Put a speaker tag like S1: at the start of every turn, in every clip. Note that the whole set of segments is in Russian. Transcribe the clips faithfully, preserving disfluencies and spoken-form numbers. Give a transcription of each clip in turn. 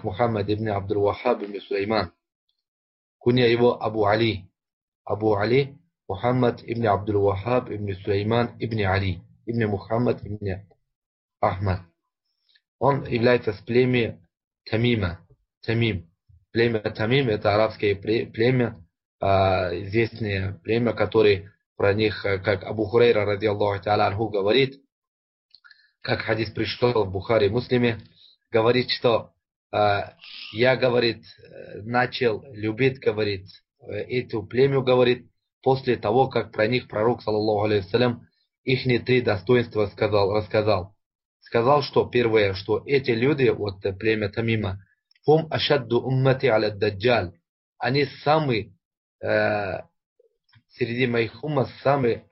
S1: Мухаммад ибн Абдул-Ваххаб ибн Сулейман. Кунья его Абу Али. Абу Али Мухаммад ибн Абдул-Ваххаб ибн Сулейман ибн Али ибн Мухаммад ибн Ахмад. Он является с племени Тамима. Тамим. Племя Тамим — это арабское племя, известное племя, которое про них, как Абу Хурейра ради Аллаху та'аля анху говорит, как хадис пришел в Бухари Муслиме, говорит, что э, я, говорит, начал любить, говорит, эту племя, говорит, после того, как про них пророк, саллаллаху алейхи вассалям, ихние три достоинства сказал, рассказал. Сказал, что первое, что эти люди, вот племя Тамима, хум ашадду уммати аля даджаль, они самые, э, среди моих умма, самые,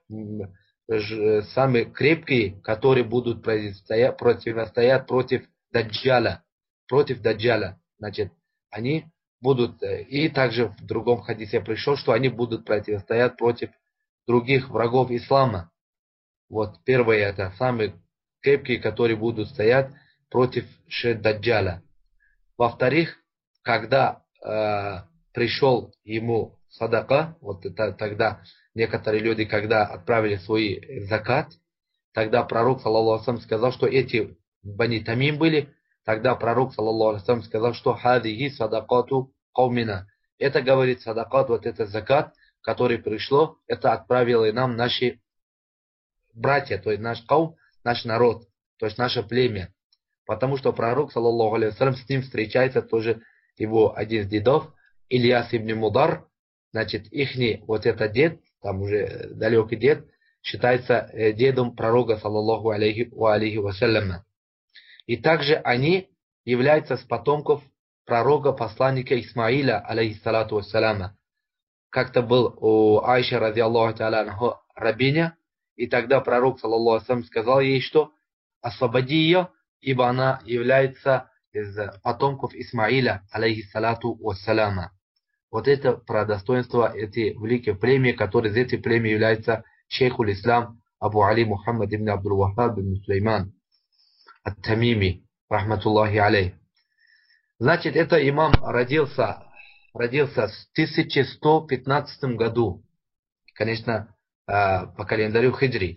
S1: самые крепкие, которые будут противостоять, противостоять против даджаля, против даджаля. Значит, они будут, и также в другом хадисе пришел, что они будут противостоять против других врагов ислама. Вот первое, это самые крепкие, которые будут стоять против даджаля. Во-вторых, когда э, пришел ему садака, вот это, тогда некоторые люди, когда отправили свой закат, тогда пророк, саллаллаху алейхи ва саллям, сказал, что эти бани Тамим были, тогда пророк, саллаллаху алейхи ва саллям, сказал, что хадихи садакату каумина. Это, говорит, садакат, вот это закат, который пришло, это отправили нам наши братья, то есть наш каум, наш народ, то есть наше племя. Потому что пророк, саллаллаху алейхи ва саллям, с ним встречается тоже его один из дедов, Ильяс ибн Мудар. Значит, ихний вот этот дед, там уже далекий дед, считается дедом пророка, саллаллаху алейхи ва саллям. И также они являются с потомков пророка, посланника Исмаиля, алейхиссалату вассаляма. Как-то был у Айши, ради Аллаху та'аля, рабиня, и тогда пророк, саллаллаху алейхи ва саллям, сказал ей, что освободи ее, ибо она является из потомков Исмаиля, алейхиссалату вассаляма. Вот это про достоинство эти великие племя, которые из этих племя является шейхуль ислам Абу Али Мухаммад ибн Абдул-Ваххаб ибн Сулейман ат-Тамими, рахматуллахи алейх. Значит, это имам родился, родился в тысяча сто пятнадцатом году. Конечно, по календарю хиджри.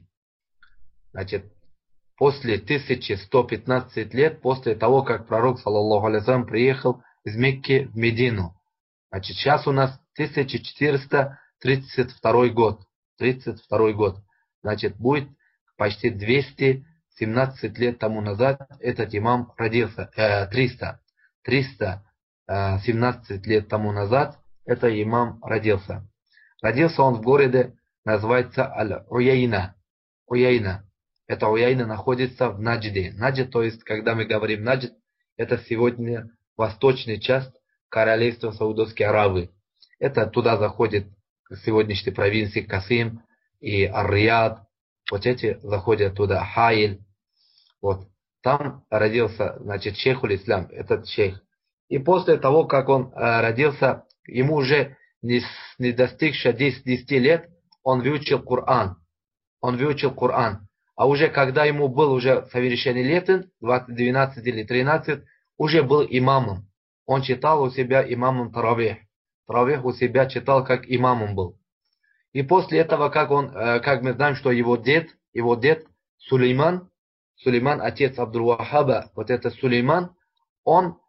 S1: Значит, после тысячи ста пятнадцати лет, после того, как пророк, саллаллаху алейхи ва саллям, приехал из Мекки в Медину. Значит, сейчас у нас тысяча четыреста тридцать второй год. тридцать второй год. Значит, будет почти двести семнадцать лет тому назад этот имам родился. Э, триста. триста семнадцать лет тому назад этот имам родился. Родился он в городе, называется Аль-Уяйна. Уяйна. Это Уяйна находится в Наджде. Наджд, то есть, когда мы говорим Наджд, это сегодня восточная часть королевства Саудовской Аравии. Это туда заходит сегодняшние провинции Касим и Ар-Рияд. Вот эти заходят туда. Хаиль. Вот. Там родился, значит, шейхуль ислам, этот шейх. И после того, как он э, родился, ему уже не, не достигши десяти лет, он выучил Коран. Он выучил Коран. А уже когда ему был уже совершеннолетен, двенадцать или тринадцать, уже был имамом. Он читал у себя имамом Таравих. Таравих у себя читал, как имамом был. И после этого, как он, как мы знаем, что его дед, его дед Сулейман, Сулейман, отец Абдул-Ваххаба, вот это Сулейман, он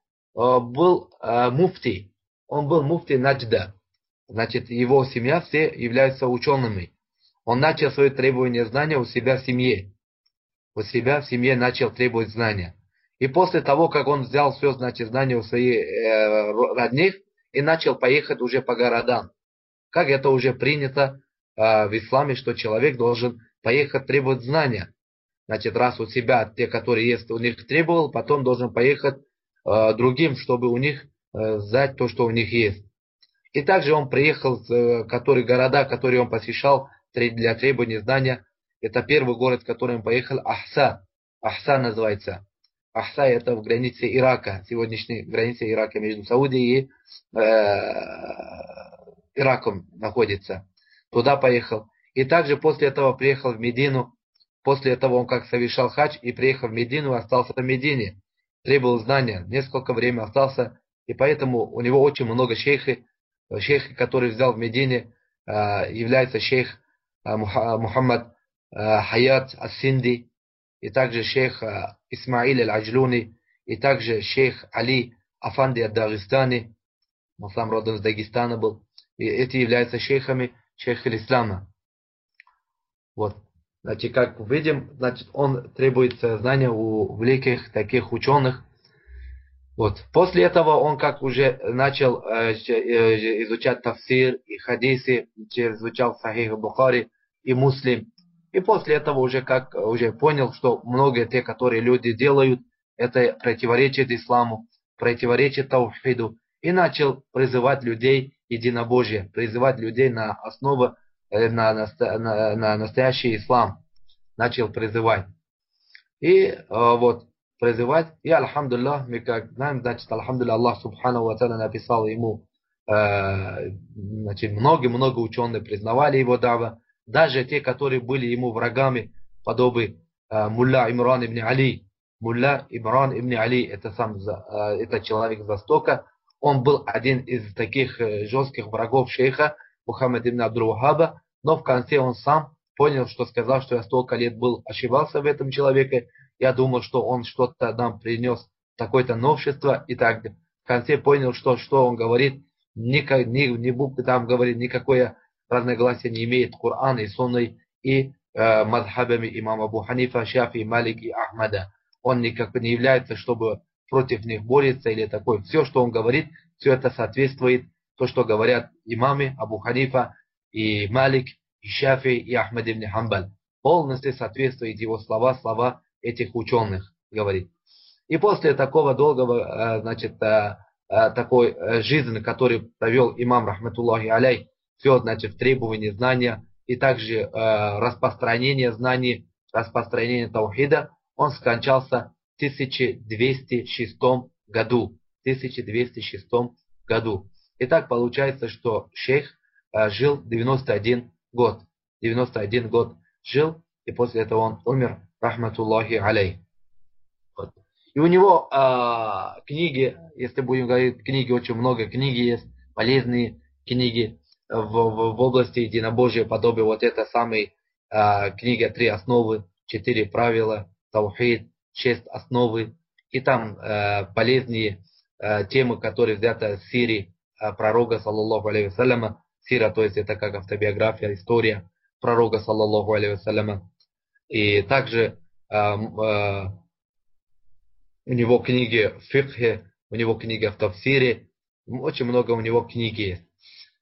S1: был муфти. Он был муфти Наджда. Значит, его семья все являются учеными. Он начал свои требования знания у себя в семье. У себя в семье начал требовать знания. И после того, как он взял все, значит, знания у своих э, родных и начал поехать уже по городам. Как это уже принято э, в исламе, что человек должен поехать требовать знания. Значит, раз у себя, те, которые есть, у них требовал, потом должен поехать э, другим, чтобы у них э, взять то, что у них есть. И также он приехал, э, которые города, которые он посещал для требования знания. Это первый город, в который он поехал, Ахса. Ахса называется. Ахса — это в границе Ирака, сегодняшней границе Ирака между Саудией и э, Ираком находится. Туда поехал. И также после этого приехал в Медину. После этого он как совершал хадж и приехал в Медину, остался в Медине. требовал знания, несколько времени остался, и поэтому у него очень много шейхов. Шейх, который взял в Медине, является шейх Мухаммад Хаят Ас-Синди, и также шейх Исмаиль Аль-Аджлуни, и также шейх Али Афанди Ад-Дагестани, он сам родом из Дагестана был. И эти являются шейхами шейх Ислама. Вот. Значит, как видим, значит, он требует знания у великих таких ученых. Вот. После этого он как уже начал э, изучать тафсир и хадисы, изучал Сахих Бухари и Муслим. И после этого уже как уже понял, что многие те, которые люди делают, это противоречит исламу, противоречит таухиду. И начал призывать людей единобожие, призывать людей на основу, э, на, на, на настоящий ислам. Начал призывать. И э, вот. призывать. И, альхамдулиллах, мы как знаем, значит, альхамдулиллах, Аллах Субхану Ва Тааля написал ему, э, значит, много-много ученых признавали его дава. Даже те, которые были ему врагами, подобие э, Мулла Имран ибн Али. Мулла Имран ибн Али, это сам, э, это человек с Востока. Он был один из таких э, жестких врагов шейха Мухаммада ибн Абдул-Вахаба, но в конце он сам понял, что сказал, что я столько лет был, ошибался в этом человеке. Я думал, что он что-то нам принес, такое-то новшество, и так в конце понял, что, что он говорит, ни, ни, ни, там говорит, никакое разногласие не имеет Коран и Сунной и э, мазхабами имама Абу Ханифа, Шафи, Малик и Ахмада. Он никак не является, чтобы против них борется или такое. Все, что он говорит, все это соответствует то, что говорят имамы Абу Ханифа и Малик, и Шафи, и Ахмад ибн Хамбаль. Полностью соответствует его слова, слова этих ученых, говорит. И после такого долгого, значит, такой жизни, который провел имам рахматуллахи алей, все, значит, в требовании знания и также распространение знаний, распространение таухида, он скончался в тысяча двести шестом году. тысяча двести шестом году. Итак, получается, что шейх жил девяносто один год. девяносто один год жил, и после этого он умер. Рахматуллахи алей. Вот. И у него э, книги, если будем говорить, книги, очень много книги есть, полезные книги в, в, в области единобожия, подобие вот это самой э, книги «Три основы», «Четыре правила», «Таухид», «Шесть основы». И там э, полезные э, темы, которые взяты с сири э, пророка, саллаллаху алейхи вассаляма. Сира, то есть это как автобиография, история пророка, саллаллаху алейхи вассаляма. И также э, э, у него книги в фикхе, у него книги в тафсире, очень много у него книги есть.